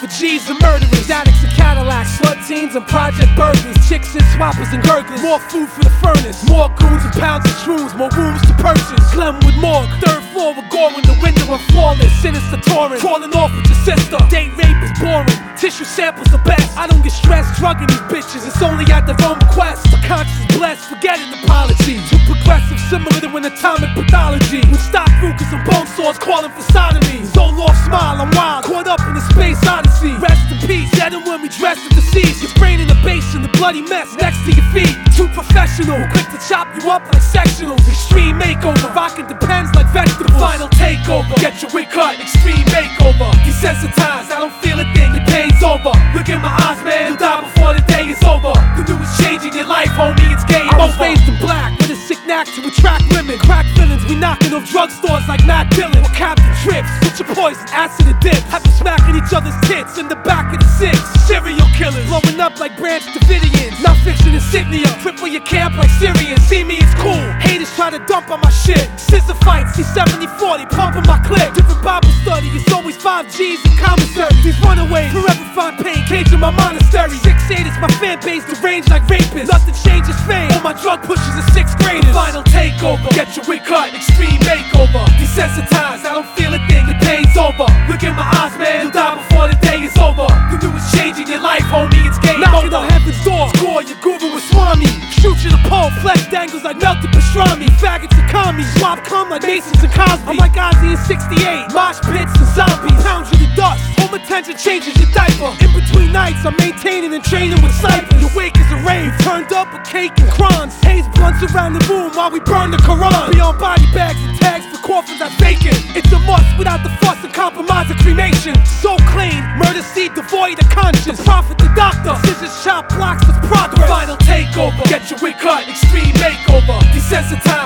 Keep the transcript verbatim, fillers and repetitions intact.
for G's and murderers, addicts and Cadillacs, slut teens and project burglars, chicks and swappers and gurglers. More food for the furnace, more goons and pounds of shrooms, more rooms to purchase. Glenwood morgue, third floor with gore in the window and flawless. Sinister torrent, crawling off with your sister. Date rape is boring, tissue samples the best. I don't get stressed drugging these bitches, it's only at their own request. My conscience is blessed, forgetting apology. Too progressive, similar to an atomic pathology. With stock rukas and bone swords calling for sodomy. Zoloft smile, I'm wild, caught up in the space odyssey. Rest in peace, dead and when we dress the deceased. You're spraying the base in the bloody mess next to your feet. Too professional, quick to chop you up like sectionals. Extreme makeover, rocking depends like vegetables. The final takeover, get your wig cut, extreme makeover. Desensitized, I don't feel a thing, your pain's over. Look in my eyes, man, you'll die before the day is over. The new is changing your life, homie, it's game over. I was raised in black with a sick knack to attract women. Crack villains, we knocking off drugstores like Matt Dillon. We're Captain Trips, with your poison, acid and dip. Have you smacking each other's tits in the back of the six. Serial killers, blowing up like Branch Davidians. Not fiction insignia, triple your camp like Syrians. See me, it's cool, haters try to dump on my shit. Scissor fights, see seventy forty, pumping my clip. Different Bible study, it's always five G's in commissary. These runaways, forever find pain, cage in my monastery. Six eight is my fan base, deranged like rapists. Nothing changes fame, all my drug pushes are sixth graders. Final takeover, get your wig cut, extreme makeover. Desensitized, I don't feel a thing, the pain's over. Look in my eyes, man, you'll die before the day is over. The new is changing your life, homie, it's game over. Knocking on heaven's door, score your guru with Swami. Shoot you the pole, flesh dangles like melted pastrami. Faggots and commies, swap cum like Masons and Cosby. I'm like Ozzy in sixty-eight, mosh pits and zombies. Pound you to dust, home attention changes your diaper. In between nights, I'm maintaining and training with snipers. Your wake is a rave, turned up with cake and crons. Haze blunts around the room while we burn the Quran. Beyond body bags and tags for coffins that's vacant. It's a must without the fuss and compromise of cremation. So clean, murder seed devoid of conscience. The prophet, the doctor, scissors chop blocks with progress. The final takeover, get your wig cut, extreme makeover. Desensitized.